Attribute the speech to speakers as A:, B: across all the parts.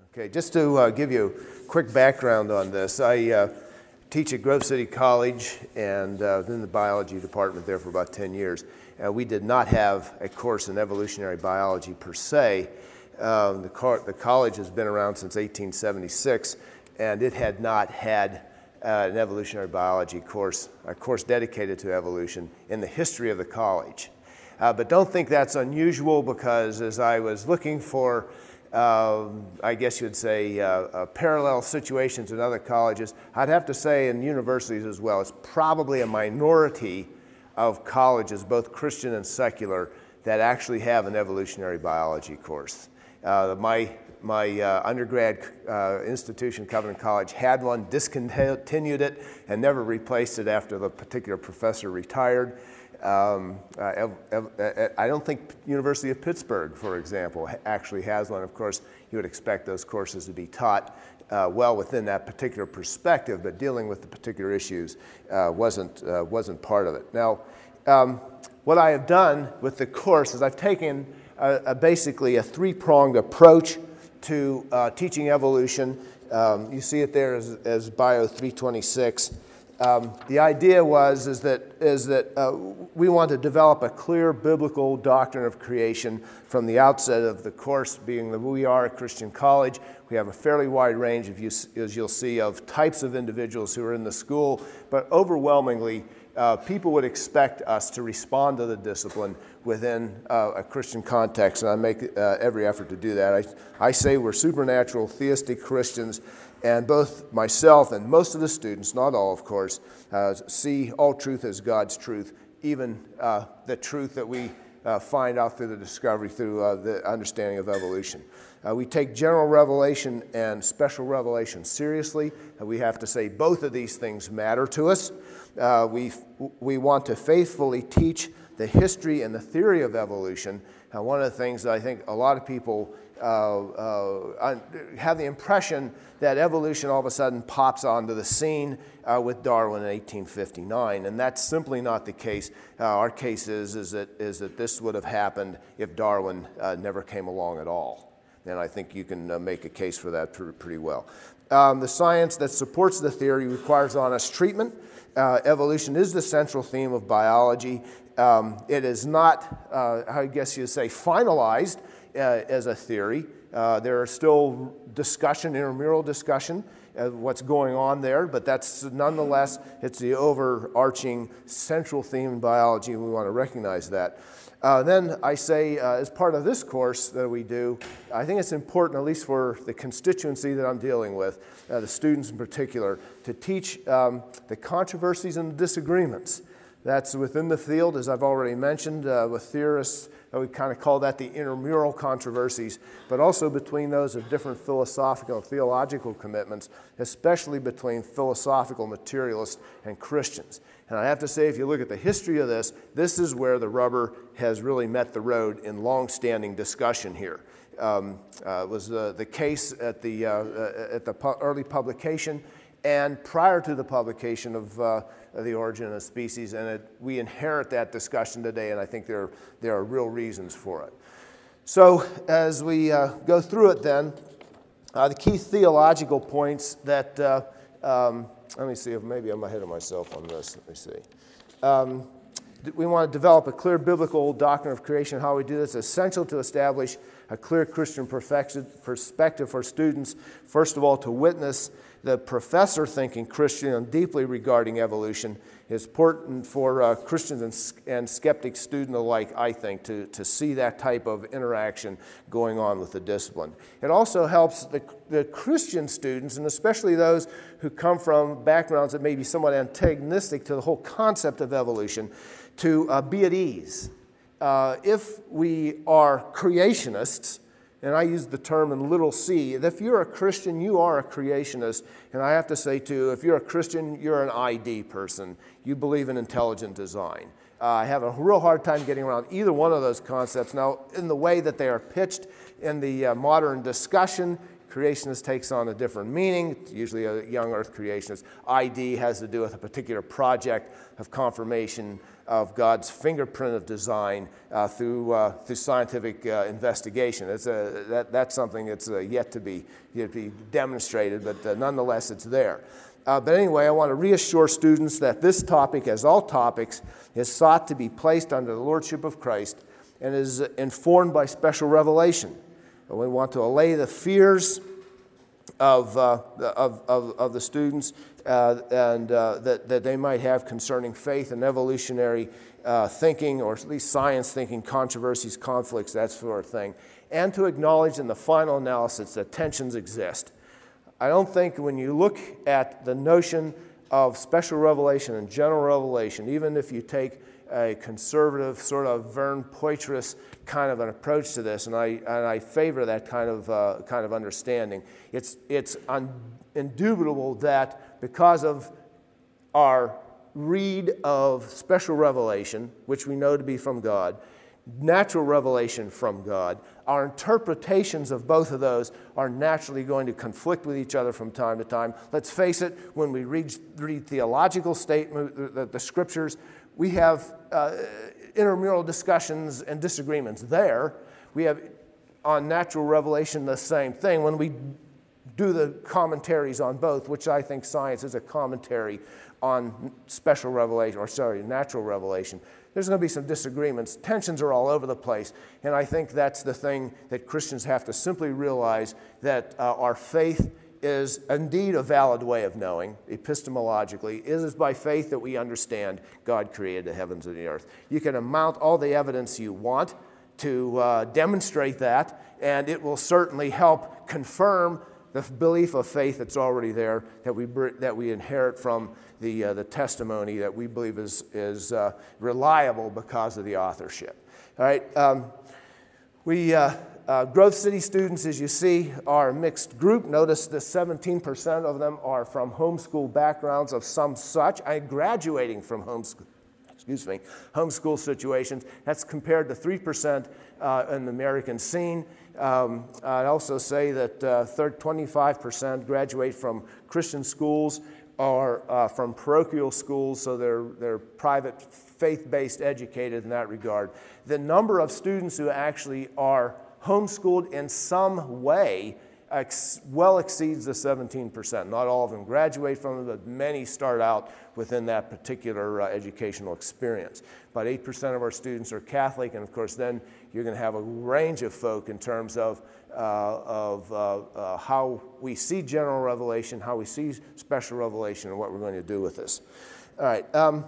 A: Okay, just to give you a quick background on this, I teach at Grove City College and in the biology department there for about 10 years. We did not have a course in evolutionary biology per se. The college has been around since 1876, and it had not had an evolutionary biology course, a course dedicated to evolution in the history of the college. But don't think that's unusual, because as I was looking for I guess you'd say parallel situations in other colleges, I'd have to say in universities as well, it's probably a minority of colleges, both Christian and secular, that actually have an evolutionary biology course. My undergrad institution, Covenant College, had one, discontinued it, and never replaced it after the particular professor retired. I don't think University of Pittsburgh, for example, actually has one. Of course, you would expect those courses to be taught well within that particular perspective, but dealing with the particular issues wasn't part of it. Now, what I have done with the course is I've taken basically a three-pronged approach to teaching evolution. You see it there as Bio 326. The idea is that we want to develop a clear biblical doctrine of creation from the outset of the course, being that we are a Christian college. We have a fairly wide range, as you'll see, of types of individuals who are in the school, but overwhelmingly, people would expect us to respond to the discipline within a Christian context, and I make every effort to do that. I say we're supernatural, theistic Christians, and both myself and most of the students, not all of course, see all truth as God's truth, even the truth that we find out through the discovery, through the understanding of evolution. We take general revelation and special revelation seriously. We have to say both of these things matter to us. We want to faithfully teach the history and the theory of evolution. One of the things that I think a lot of people have the impression that evolution all of a sudden pops onto the scene with Darwin in 1859, and that's simply not the case. Our case is that this would have happened if Darwin never came along at all, and I think you can make a case for that pretty well. The science that supports the theory requires honest treatment. Evolution is the central theme of biology. It is not, I guess you'd say, finalized as a theory. There are still intramural discussion of what's going on there, but that's nonetheless, it's the overarching central theme in biology, and we want to recognize that. Then I say, as part of this course that we do, I think it's important, at least for the constituency that I'm dealing with, the students in particular, to teach the controversies and the disagreements. That's within the field, as I've already mentioned, with theorists. We kind of call that the intramural controversies, but also between those of different philosophical and theological commitments, especially between philosophical materialists and Christians. And I have to say, if you look at the history of this is where the rubber has really met the road in long-standing discussion here. It was the case at the early publication and prior to the publication of The Origin of Species, and we inherit that discussion today, and I think there are real reasons for it. So as we go through it then, the key theological points that, let me see if maybe I'm ahead of myself on this, let me see. We want to develop a clear biblical doctrine of creation. How we do this is essential to establish a clear Christian perspective for students, first of all, to witness the professor thinking Christian and deeply regarding evolution. Is important for Christians and skeptic students alike, I think, to see that type of interaction going on with the discipline. It also helps the Christian students, and especially those who come from backgrounds that may be somewhat antagonistic to the whole concept of evolution, to be at ease. If we are creationists, and I use the term in little c, if you're a Christian, you are a creationist. And I have to say, too, if you're a Christian, you're an ID person. You believe in intelligent design. I have a real hard time getting around either one of those concepts. Now, in the way that they are pitched in the modern discussion, creationist takes on a different meaning, usually a young earth creationist. ID has to do with a particular project of confirmation of God's fingerprint of design through scientific investigation. That's something that's yet to be demonstrated, but nonetheless it's there. But anyway, I want to reassure students that this topic, as all topics, is sought to be placed under the lordship of Christ and is informed by special revelation. We want to allay the fears of the students that they might have concerning faith and evolutionary thinking, or at least science thinking, controversies, conflicts, that sort of thing, and to acknowledge in the final analysis that tensions exist. I don't think when you look at the notion of special revelation and general revelation, even if you take a conservative sort of Vern Poitras kind of an approach to this, and I favor that kind of understanding. It's indubitable that because of our read of special revelation, which we know to be from God, natural revelation from God, our interpretations of both of those are naturally going to conflict with each other from time to time. Let's face it, when we read theological statement, the scriptures, we have intramural discussions and disagreements there. We have on natural revelation the same thing. When we do the commentaries on both, which I think science is a commentary on natural revelation, there's going to be some disagreements. Tensions are all over the place. And I think that's the thing that Christians have to simply realize, that our faith is indeed a valid way of knowing, epistemologically. It is by faith that we understand God created the heavens and the earth. You can amount all the evidence you want to demonstrate that, and it will certainly help confirm the belief of faith that's already there, that we inherit from the testimony that we believe is reliable because of the authorship. All right, Growth City students, as you see, are a mixed group. Notice that 17% of them are from homeschool backgrounds of some such, graduating from homeschool situations. That's compared to 3% in the American scene. I'd also say that 25% graduate from Christian schools or from parochial schools, so they're private, faith-based educated in that regard. The number of students who actually are homeschooled in some way well exceeds the 17%. Not all of them graduate from it, but many start out within that particular educational experience. About 8% of our students are Catholic, and of course then you're going to have a range of folk in terms of how we see general revelation, how we see special revelation, and what we're going to do with this. All right.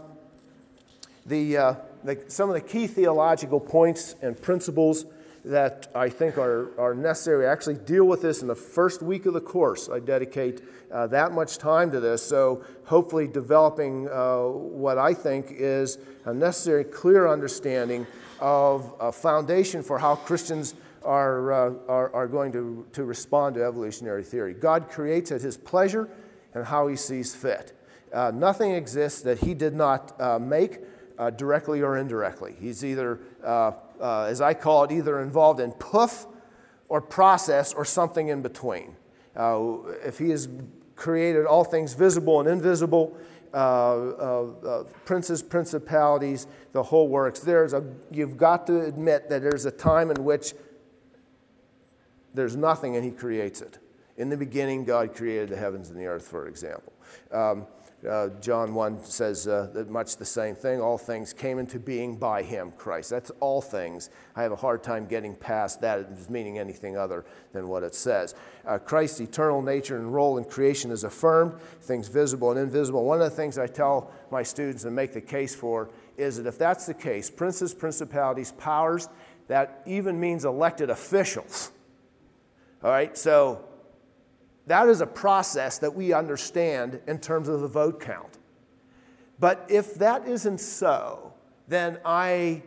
A: Some of the key theological points and principles that I think are necessary. I actually deal with this in the first week of the course. I dedicate that much time to this, so hopefully developing what I think is a necessary, clear understanding of a foundation for how Christians are going to respond to evolutionary theory. God creates at his pleasure and how he sees fit. Nothing exists that he did not make directly or indirectly. He's either as I call it, either involved in poof or process or something in between. If he has created all things visible and invisible, princes, principalities, the whole works, you've got to admit that there's a time in which there's nothing and he creates it. In the beginning, God created the heavens and the earth, for example. John 1 says much the same thing. All things came into being by him, Christ. That's all things. I have a hard time getting past that as meaning anything other than what it says. Christ's eternal nature and role in creation is affirmed, things visible and invisible. One of the things I tell my students and make the case for is that if that's the case, princes, principalities, powers, that even means elected officials. All right, so that is a process that we understand in terms of the vote count. But if that isn't so, then I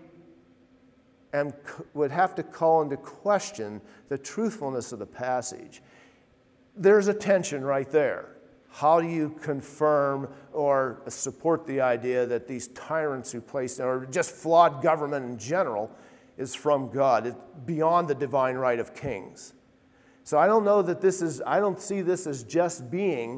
A: would have to call into question the truthfulness of the passage. There's a tension right there. How do you confirm or support the idea that these tyrants who place, or just flawed government in general, is from God? It's beyond the divine right of kings. So I don't know that I don't see this as just being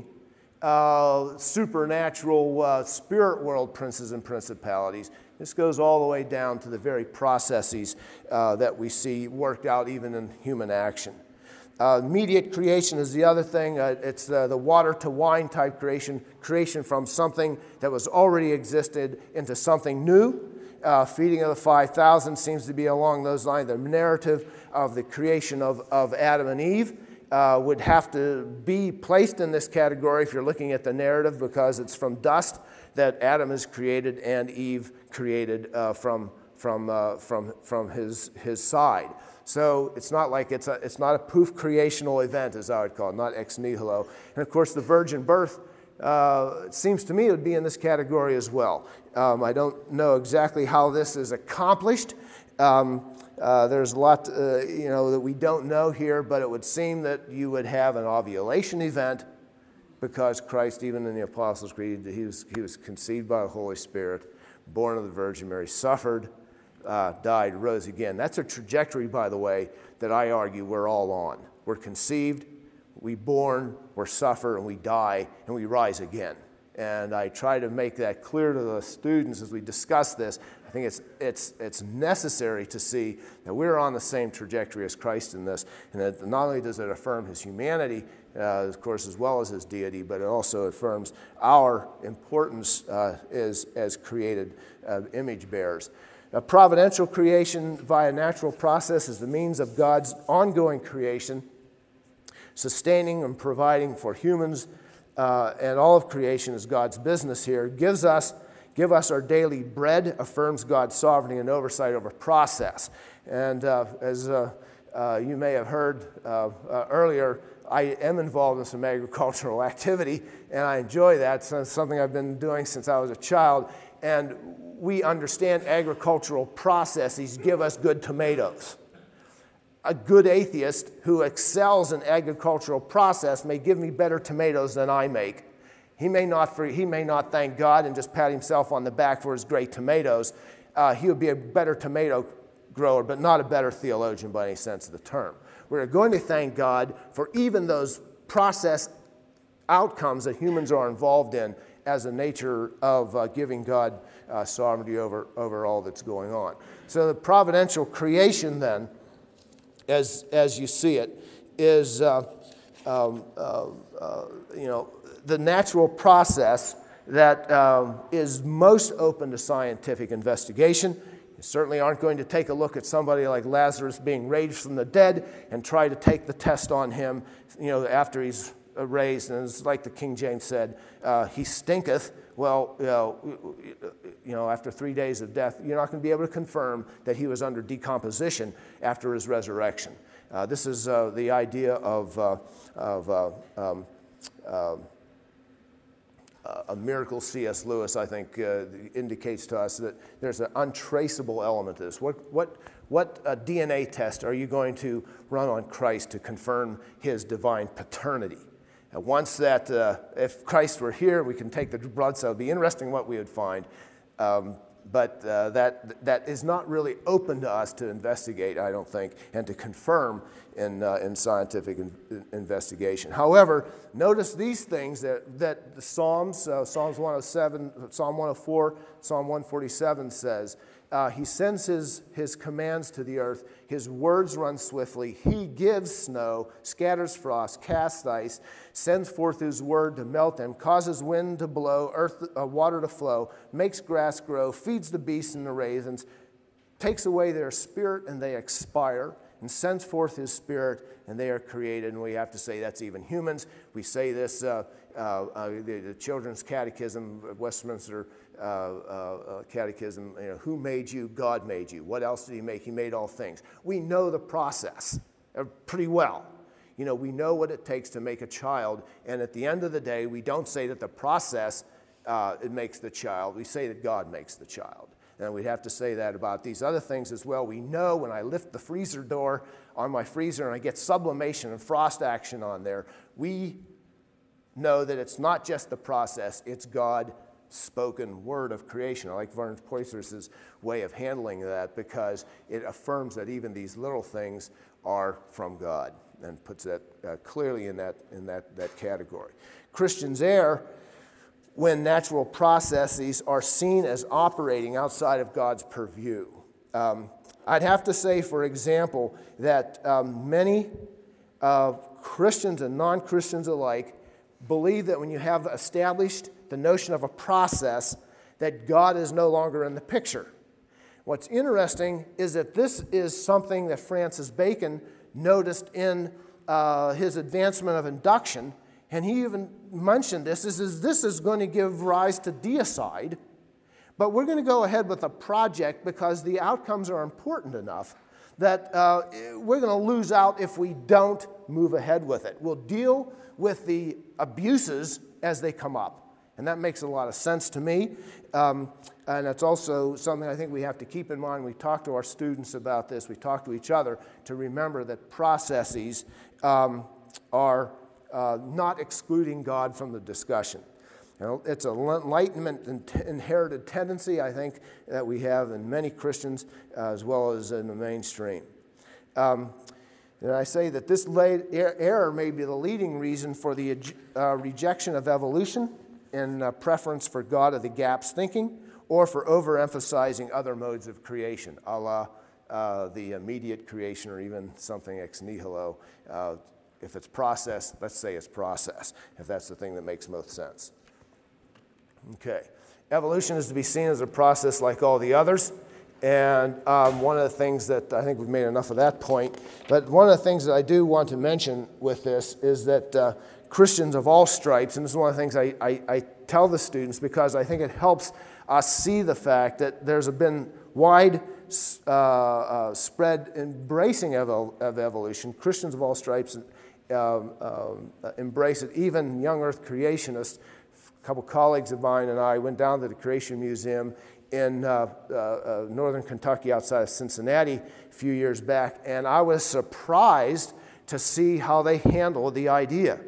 A: supernatural spirit world princes and principalities. This goes all the way down to the very processes that we see worked out even in human action. Immediate creation is the other thing. It's the water to wine type creation from something that was already existed into something new. Feeding of the 5,000 seems to be along those lines. The narrative of the creation of Adam and Eve would have to be placed in this category if you're looking at the narrative, because it's from dust that Adam is created and Eve created from his side. So it's not like it's not a poof creational event, as I would call it, not ex nihilo. And of course, the virgin birth, it seems to me, would be in this category as well. I don't know exactly how this is accomplished. There's a lot, that we don't know here, but it would seem that you would have an ovulation event, because Christ, even in the Apostles' Creed, he was conceived by the Holy Spirit, born of the Virgin Mary, suffered, died, rose again. That's a trajectory, by the way, that I argue we're all on. We're conceived, we born, we suffer, and we die, and we rise again. And I try to make that clear to the students as we discuss this. I think it's necessary to see that we're on the same trajectory as Christ in this, and that not only does it affirm his humanity, of course, as well as his deity, but it also affirms our importance as created image bearers. Providential creation via natural process is the means of God's ongoing creation, sustaining and providing for humans, and all of creation is God's business here. Give us our daily bread, affirms God's sovereignty and oversight over process. And as you may have heard earlier, I am involved in some agricultural activity, and I enjoy that. So it's something I've been doing since I was a child. And we understand agricultural processes give us good tomatoes. A good atheist who excels in agricultural process may give me better tomatoes than I make. He may not thank God and just pat himself on the back for his great tomatoes. He would be a better tomato grower, but not a better theologian by any sense of the term. We're going to thank God for even those process outcomes that humans are involved in as a nature of giving God sovereignty over all that's going on. So the providential creation then, as you see it, is the natural process that is most open to scientific investigation. You certainly aren't going to take a look at somebody like Lazarus being raised from the dead and try to take the test on him, after he's raised. And it's like the King James said, he stinketh. Well, after 3 days of death, you're not going to be able to confirm that he was under decomposition after his resurrection. This is the idea of a miracle. C.S. Lewis, I think, indicates to us that there's an untraceable element to this. What DNA test are you going to run on Christ to confirm his divine paternity? Once that, if Christ were here, we can take the blood cell. It would be interesting what we would find. But that is not really open to us to investigate, I don't think, and to confirm in scientific investigation. However, notice these things that the Psalms, Psalms 107, Psalm 104, Psalm 147 says, he sends his commands to the earth. His words run swiftly. He gives snow, scatters frost, casts ice, sends forth his word to melt them, causes wind to blow, water to flow, makes grass grow, feeds the beasts and the ravens, takes away their spirit and they expire, and sends forth his spirit and they are created. And we have to say that's even humans. We say this, the Children's Catechism, Westminster Catechism, who made you? God made you. What else did he make? He made all things. We know the process pretty well. We know what it takes to make a child, and at the end of the day, we don't say that the process it makes the child. We say that God makes the child. And we have to say that about these other things as well. We know when I lift the freezer door on my freezer and I get sublimation and frost action on there, we know that it's not just the process, it's God spoken word of creation. I like Vern Poyser's way of handling that, because it affirms that even these little things are from God. and puts that clearly in that category. Christians err when natural processes are seen as operating outside of God's purview. I'd have to say, for example, that many Christians and non-Christians alike believe that when you have established the notion of a process, that God is no longer in the picture. What's interesting is that this is something that Francis Bacon noticed in his advancement of induction, and he even mentioned this is going to give rise to deicide, but we're going to go ahead with a project because the outcomes are important enough that we're going to lose out if we don't move ahead with it. We'll deal with the abuses as they come up. And that makes a lot of sense to me. And it's also something I think we have to keep in mind. We talk to our students about this. We talk to each other to remember that processes are not excluding God from the discussion. You know, it's an Enlightenment inherited tendency, I think, that we have in many Christians as well as in the mainstream. And I say that this error may be the leading reason for the rejection of evolution in preference for God of the gaps thinking, or for overemphasizing other modes of creation, a la the immediate creation or even something ex nihilo. If it's process, let's say it's process, if that's the thing that makes most sense. Okay. Evolution is to be seen as a process like all the others. And one of the things that I think we've made enough of that point, but one of the things that I do want to mention with this is that Christians of all stripes, and this is one of the things I tell the students because I think it helps us see the fact that there's been wide spread embracing of evolution. Christians of all stripes embrace it. Even young earth creationists, a couple colleagues of mine and I went down to the Creation Museum in northern Kentucky outside of Cincinnati a few years back, and I was surprised to see how they handled the idea.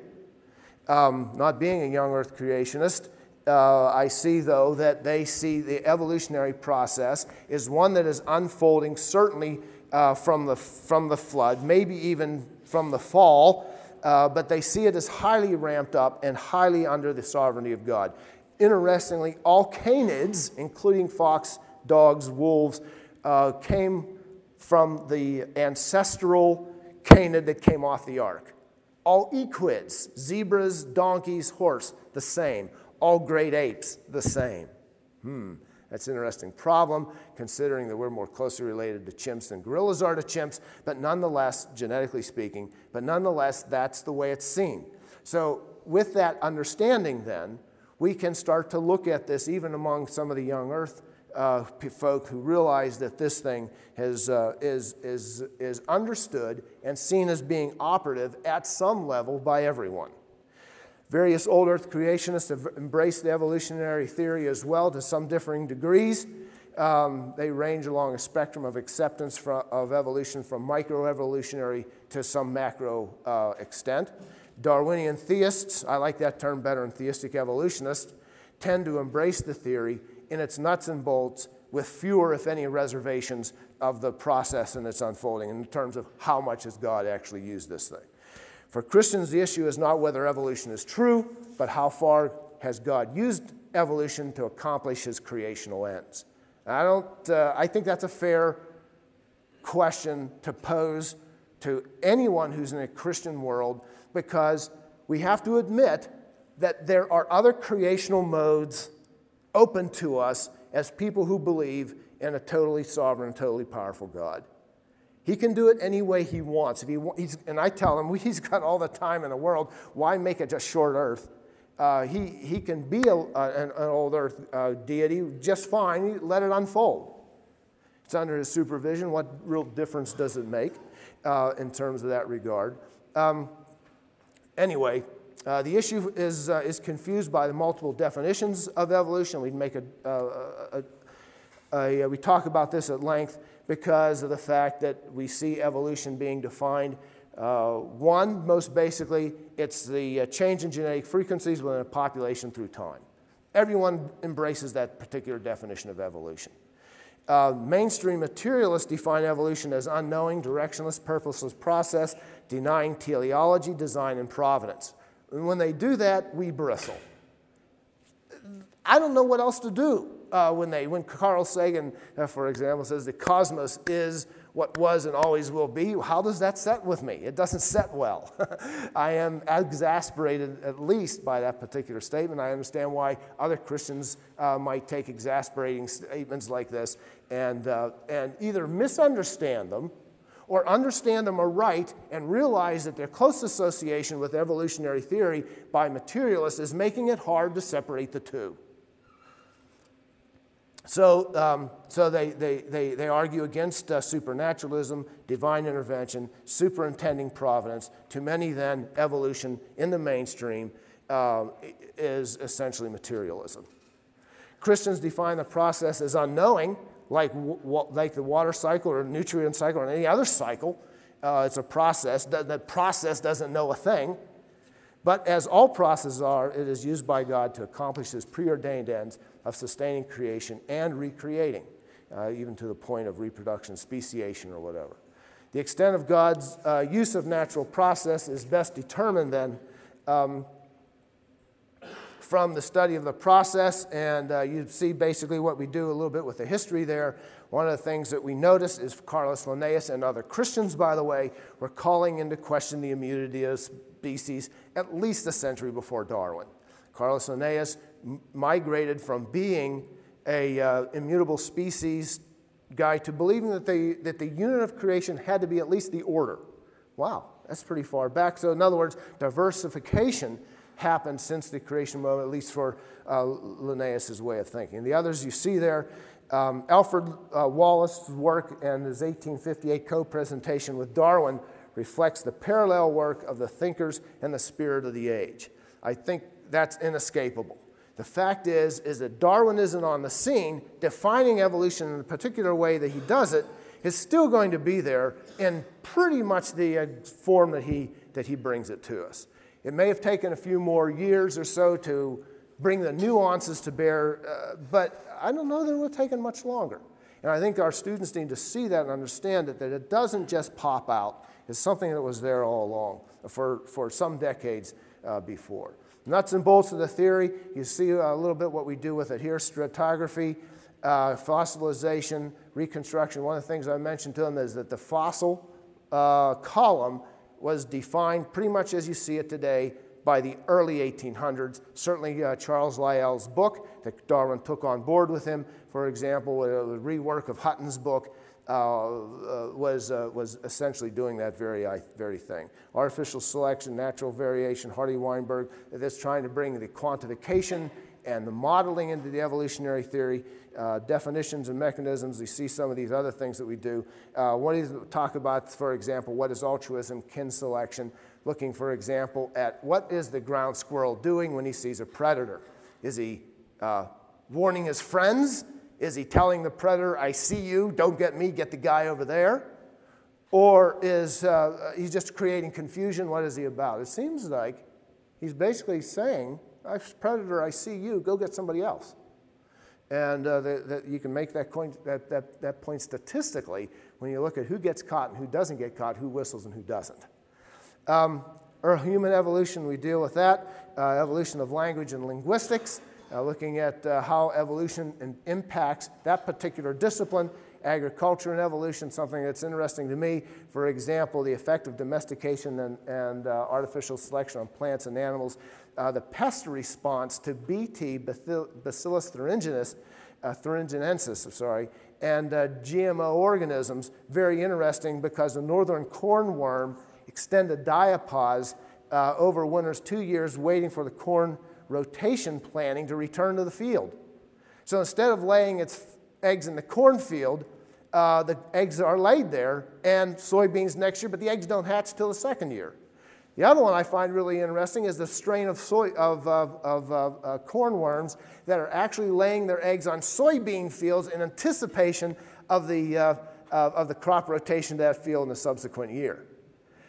A: Not being a young earth creationist, I see, though, that they see the evolutionary process is one that is unfolding certainly from the flood, maybe even from the fall, but they see it as highly ramped up and highly under the sovereignty of God. Interestingly, all canids, including fox, dogs, wolves, came from the ancestral canid that came off the ark. All equids, zebras, donkeys, horse, the same. All great apes, the same. That's an interesting problem, considering that we're more closely related to chimps than gorillas are to chimps, but nonetheless, genetically speaking, that's the way it's seen. So with that understanding then, we can start to look at this even among some of the young earth folk who realize that this thing is understood and seen as being operative at some level by everyone. Various old earth creationists have embraced the evolutionary theory as well to some differing degrees. They range along a spectrum of acceptance of evolution from microevolutionary to some macro extent. Darwinian theists, I like that term better than theistic evolutionists, tend to embrace the theory in its nuts and bolts with fewer, if any, reservations of the process and its unfolding in terms of how much has God actually used this thing. For Christians, the issue is not whether evolution is true, but how far has God used evolution to accomplish his creational ends. And I think that's a fair question to pose to anyone who's in a Christian world, because we have to admit that there are other creational modes open to us as people who believe in a totally sovereign, totally powerful God. He can do it any way he wants. And I tell him, he's got all the time in the world. Why make it a short earth? He can be an old earth deity just fine. Let it unfold. It's under his supervision. What real difference does it make in terms of that regard? Anyway, the issue is confused by the multiple definitions of evolution. We talk about this at length because of the fact that we see evolution being defined. One, most basically, it's the change in genetic frequencies within a population through time. Everyone embraces that particular definition of evolution. Mainstream materialists define evolution as unknowing, directionless, purposeless process, denying teleology, design, and providence. And when they do that, we bristle. I don't know what else to do when Carl Sagan, for example, says the cosmos is what was and always will be. How does that set with me? It doesn't set well. I am exasperated at least by that particular statement. I understand why other Christians might take exasperating statements like this and either misunderstand them or understand them aright and realize that their close association with evolutionary theory by materialists is making it hard to separate the two. So they argue against supernaturalism, divine intervention, superintending providence. To many, then, evolution in the mainstream is essentially materialism. Christians define the process as unknowing, like the water cycle or nutrient cycle or any other cycle. It's a process. That process doesn't know a thing. But as all processes are, it is used by God to accomplish his preordained ends of sustaining creation and recreating, even to the point of reproduction, speciation, or whatever. The extent of God's use of natural process is best determined then from the study of the process, and you see basically what we do a little bit with the history there. One of the things that we notice is Carolus Linnaeus and other Christians, by the way, were calling into question the immunity of species at least a century before Darwin. Carolus Linnaeus migrated from being a immutable species guy to believing that the unit of creation had to be at least the order. Wow, that's pretty far back. So in other words, diversification happened since the creation moment, at least for Linnaeus' way of thinking. The others you see there, Alfred Wallace's work and his 1858 co-presentation with Darwin reflects the parallel work of the thinkers and the spirit of the age. I think that's inescapable. The fact is that Darwin isn't on the scene. Defining evolution in the particular way that he does it is still going to be there in pretty much the form that he brings it to us. It may have taken a few more years or so to bring the nuances to bear, but I don't know that it would have taken much longer. And I think our students need to see that and understand that it doesn't just pop out. It's something that was there all along for some decades before. Nuts and bolts of the theory, you see a little bit what we do with it here, stratigraphy, fossilization, reconstruction. One of the things I mentioned to them is that the fossil column was defined pretty much as you see it today by the early 1800s. Certainly Charles Lyell's book that Darwin took on board with him, for example, the rework of Hutton's book, was essentially doing that very thing. Artificial selection, natural variation, Hardy-Weinberg, that's trying to bring the quantification and the modeling into the evolutionary theory, definitions and mechanisms. You see some of these other things that we do. What do you talk about, for example, what is altruism, kin selection, looking, for example, at what is the ground squirrel doing when he sees a predator? Is he warning his friends? Is he telling the predator, I see you, don't get me, get the guy over there? Or is he just creating confusion? What is he about? It seems like he's basically saying, predator, I see you, go get somebody else. And that you can make that point statistically when you look at who gets caught and who doesn't get caught, who whistles and who doesn't. Or human evolution, we deal with that. Evolution of language and linguistics. Looking at how evolution impacts that particular discipline, agriculture and evolution, something that's interesting to me. For example, the effect of domestication and artificial selection on plants and animals. The pest response to Bt, Bacillus thuringiensis, and GMO organisms, very interesting because the northern cornworm extended diapause over winter's 2 years waiting for the corn rotation planting to return to the field. So instead of laying its eggs in the cornfield, the eggs are laid there and soybeans next year, but the eggs don't hatch till the second year. The other one I find really interesting is the strain of cornworms that are actually laying their eggs on soybean fields in anticipation of the crop rotation to that field in the subsequent year.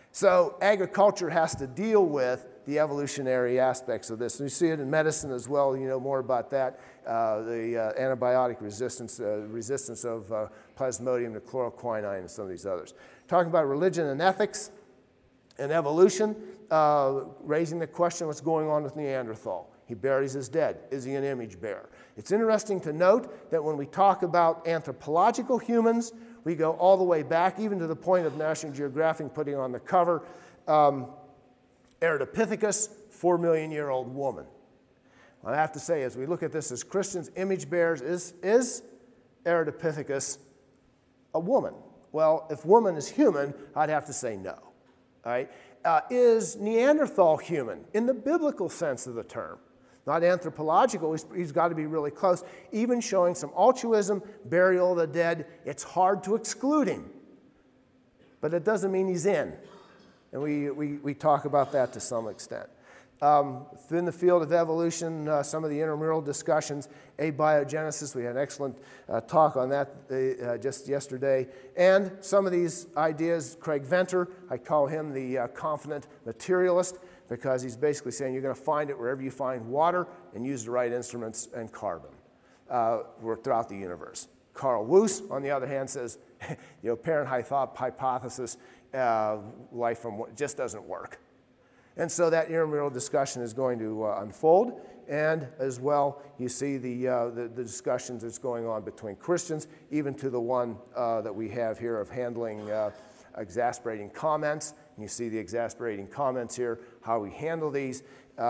A: So agriculture has to deal with the evolutionary aspects of this. And you see it in medicine as well. You know more about that. The antibiotic resistance, resistance of Plasmodium to chloroquine and some of these others. Talking about religion and ethics and evolution, raising the question what's going on with Neanderthal. He buries his dead. Is he an image bearer? It's interesting to note that when we talk about anthropological humans, we go all the way back, even to the point of National Geographic putting on the cover, Eretopithecus, 4 million year old woman. I have to say, as we look at this as Christians, image bearers, is Eretopithecus a woman? Well, if woman is human, I'd have to say no. All right? Is Neanderthal human in the biblical sense of the term? Not anthropological, he's got to be really close. Even showing some altruism, burial of the dead, it's hard to exclude him. But it doesn't mean he's in. And we talk about that to some extent. Within the field of evolution, some of the intramural discussions, abiogenesis, we had an excellent talk on that just yesterday. And some of these ideas, Craig Venter, I call him the confident materialist, because he's basically saying you're going to find it wherever you find water and use the right instruments and carbon throughout the universe. Carl Woose, on the other hand, says, apparent hypothesis, life from just doesn't work. And so that intramural discussion is going to unfold. And as well, you see the discussions that's going on between Christians, even to the one that we have here of handling exasperating comments. And you see the exasperating comments here, how we handle these.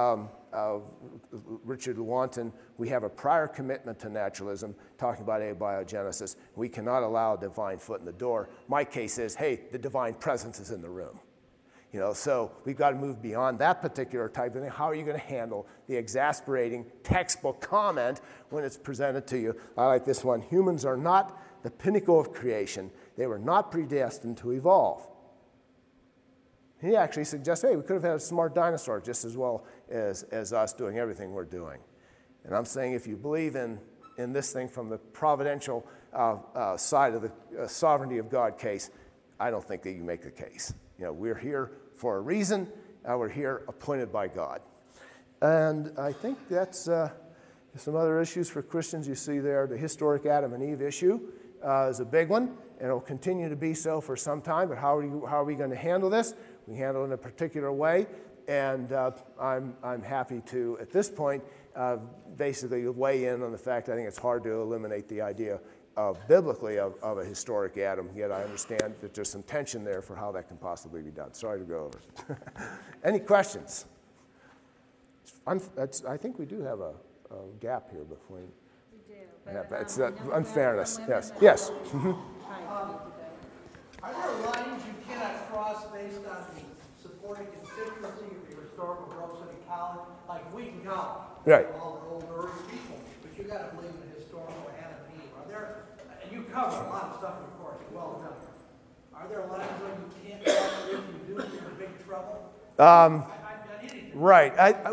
A: Richard Lewontin, we have a prior commitment to naturalism, talking about abiogenesis. We cannot allow a divine foot in the door. My case is, hey, the divine presence is in the room. So we've got to move beyond that particular type of thing. How are you going to handle the exasperating textbook comment when it's presented to you? I like this one. Humans are not the pinnacle of creation. They were not predestined to evolve. He actually suggests, hey, we could have had a smart dinosaur just as well as us doing everything we're doing. And I'm saying if you believe in this thing from the providential side of the sovereignty of God case, I don't think that you make the case. We're here for a reason. We're here appointed by God. And I think that's some other issues for Christians you see there. The historic Adam and Eve issue is a big one, and it will continue to be so for some time. But how are we going to handle this? We handle it in a particular way, and I'm happy to, at this point, basically weigh in on the fact I think it's hard to eliminate the idea biblically of a historic Adam, yet I understand that there's some tension there for how that can possibly be done. Sorry to go over. Any questions? I think we do have a gap here between.
B: We do.
A: It's unfairness. Yes. Yes.
C: Are there lines you cannot cross based on the supporting constituency of your historical Grove City College? Like Wheaton College,
A: right.
C: All the old early people, but you got to believe in the historical Adam and Eve. Are there, and you cover a lot of stuff in the course, well done. Are there lines where you can't cross if you do, you're in big trouble?
A: Right.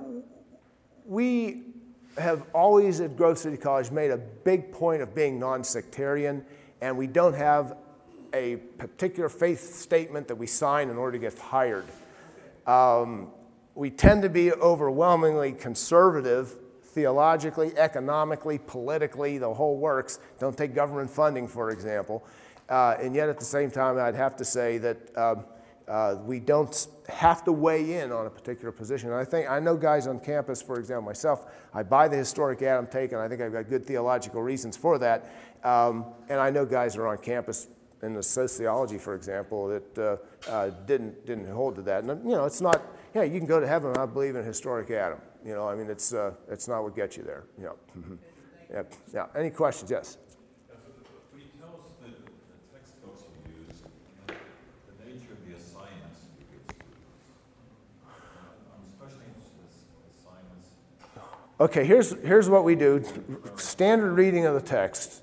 A: We have always at Grove City College made a big point of being non-sectarian, and we don't have a particular faith statement that we sign in order to get hired. We tend to be overwhelmingly conservative theologically, economically, politically, the whole works. Don't take government funding, for example. And yet at the same time, I'd have to say that we don't have to weigh in on a particular position. And I know guys on campus, for example, myself, I buy the historic Adam take, and I think I've got good theological reasons for that. And I know guys are on campus in the sociology, for example, that didn't hold to that. And it's not. You can go to heaven and not believe in historic Adam. It's not what gets you there. Mm-hmm. Yeah. Any questions? Yes.
D: Will you tell us the textbooks you use, the nature of the assignments you give students? I'm especially interested in assignments.
A: Okay. Here's what we do. Standard reading of the text.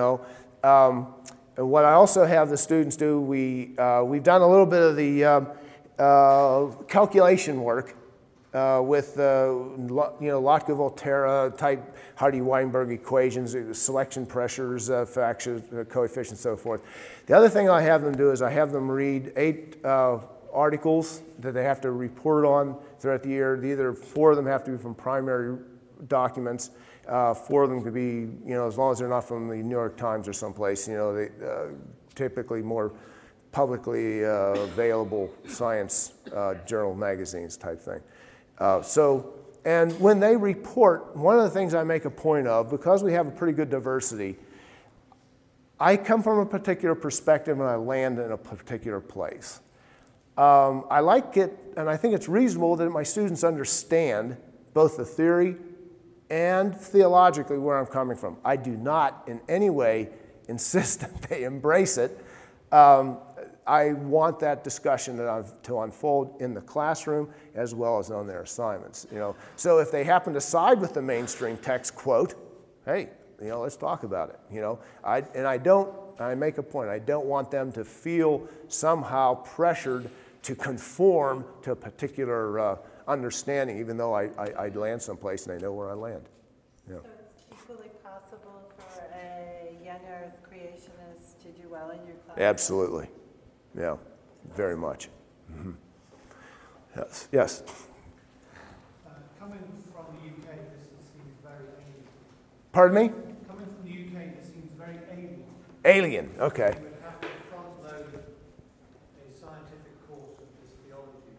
A: And what I also have the students do, we've done a little bit of the calculation work with Lotka-Volterra type Hardy-Weinberg equations, selection pressures, factors, coefficients, so forth. The other thing I have them do is I have them read 8 articles that they have to report on throughout the year. Either 4 of them have to be from primary documents. 4 of them could be, as long as they're not from the New York Times or someplace, they typically more publicly available science journal magazines type thing. And when they report, one of the things I make a point of, because we have a pretty good diversity, I come from a particular perspective and I land in a particular place. I like it, and I think it's reasonable that my students understand both the theory and theologically where I'm coming from. I do not in any way insist that they embrace it. I want that discussion to unfold in the classroom as well as on their assignments. So if they happen to side with the mainstream text quote, hey, let's talk about it. I make a point. I don't want them to feel somehow pressured to conform to a particular understanding, even though I land someplace and I know where I land.
B: So it's equally possible for a young Earth creationist to do well in your class?
A: Absolutely. Yeah, very much. Mm-hmm. Yes. Yes.
C: Coming from the UK, this seems very alien.
A: Pardon me?
C: Coming from the UK, this seems very alien.
A: Alien. Okay.
C: You would have to front load a scientific course of this theology.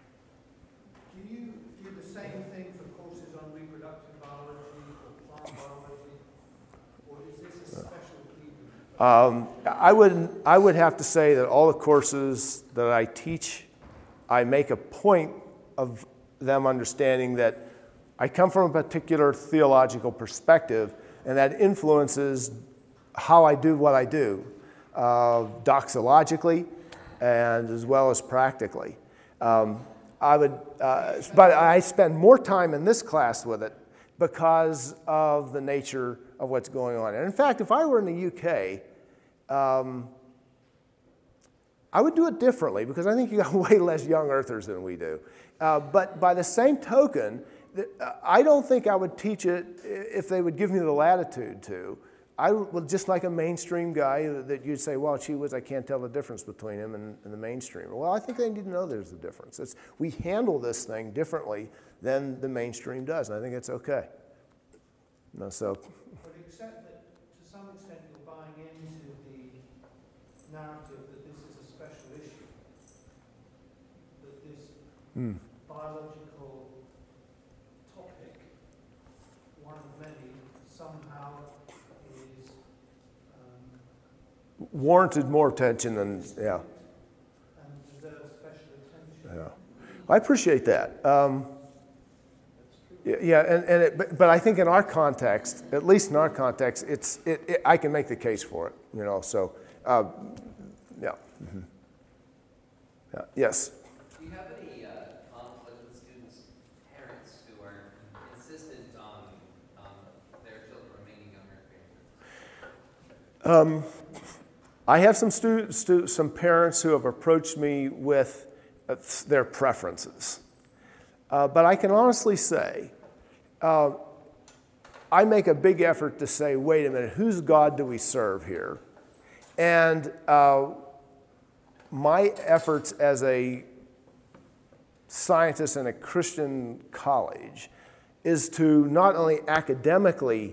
C: Do you do the same thing for courses on reproductive biology or plant biology, or is this a special treatment?
A: I would have to say that all the courses that I teach, I make a point of them understanding that I come from a particular theological perspective, and that influences how I do what I do, doxologically and as well as practically. But I spend more time in this class with it because of the nature of what's going on. And in fact, if I were in the UK, I would do it differently because I think you got way less young earthers than we do. But by the same token, I don't think I would teach it if they would give me the latitude to. I would just like a mainstream guy that you'd say, well, gee whiz, I can't tell the difference between him and the mainstream. Well, I think they need to know there's a difference. We handle this thing differently than the mainstream does, and I think it's okay.
C: But except that to some extent you're buying into the narrative that this is a special issue, that this biological topic, one of many, somehow is
A: warranted more attention than, yeah.
C: and deserves special attention.
A: Yeah. I appreciate that. Yeah, but I think in our context, at least in our context, I can make the case for it, so, yeah. Mm-hmm. Yeah. Yes?
E: Do you have any conflict with students' parents who are insistent on their children remaining younger?
A: I have some parents who have approached me with their preferences. But I can honestly say, I make a big effort to say, wait a minute, whose God do we serve here? And my efforts as a scientist in a Christian college is to not only academically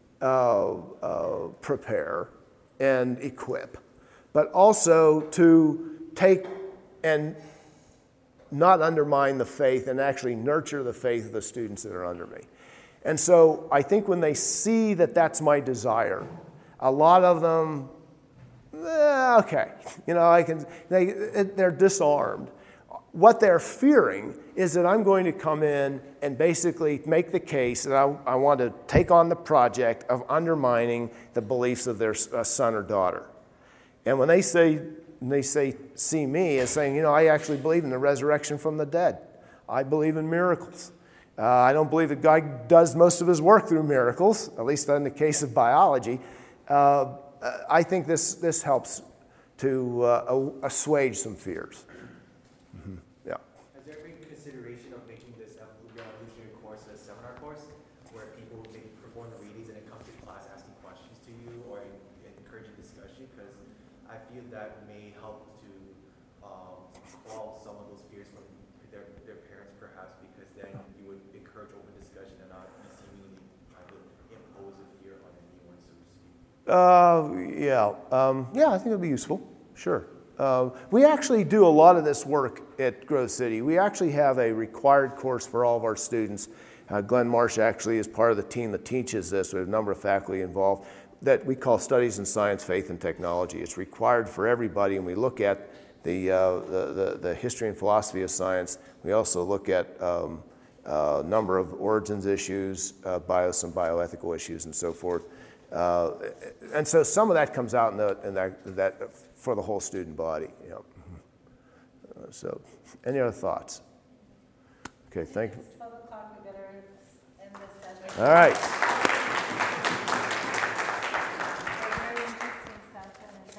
A: prepare and equip, but also to take and not undermine the faith and actually nurture the faith of the students that are under me. And so I think when they see that that's my desire, a lot of them, okay, they're disarmed. What they're fearing is that I'm going to come in and basically make the case that I want to take on the project of undermining the beliefs of their son or daughter. And when they see me as saying, I actually believe in the resurrection from the dead. I believe in miracles. I don't believe that God does most of his work through miracles, at least in the case of biology. I think this helps to assuage some fears. Mm-hmm. Yeah.
F: Has there been consideration of making this revolutionary course a seminar course where people maybe perform the readings and then come to class asking questions to you or encouraging discussion? Because I feel that may help to quell some of those fears from their parents perhaps, because then you would encourage open discussion and not be seemingly trying to impose a fear on anyone, so to speak.
A: Yeah, I think it'd be useful. Sure. We actually do a lot of this work at Grove City. We actually have a required course for all of our students. Glenn Marsh actually is part of the team that teaches this. We have a number of faculty involved that we call Studies in Science, Faith, and Technology. It's required for everybody, and we look at the history and philosophy of science. We also look at a number of origins issues, some bioethical issues, and so forth. And so some of that comes out in that for the whole student body. You know. So, any other thoughts? Okay, thank you.
B: It's 12 o'clock, we better end this session.
A: All right.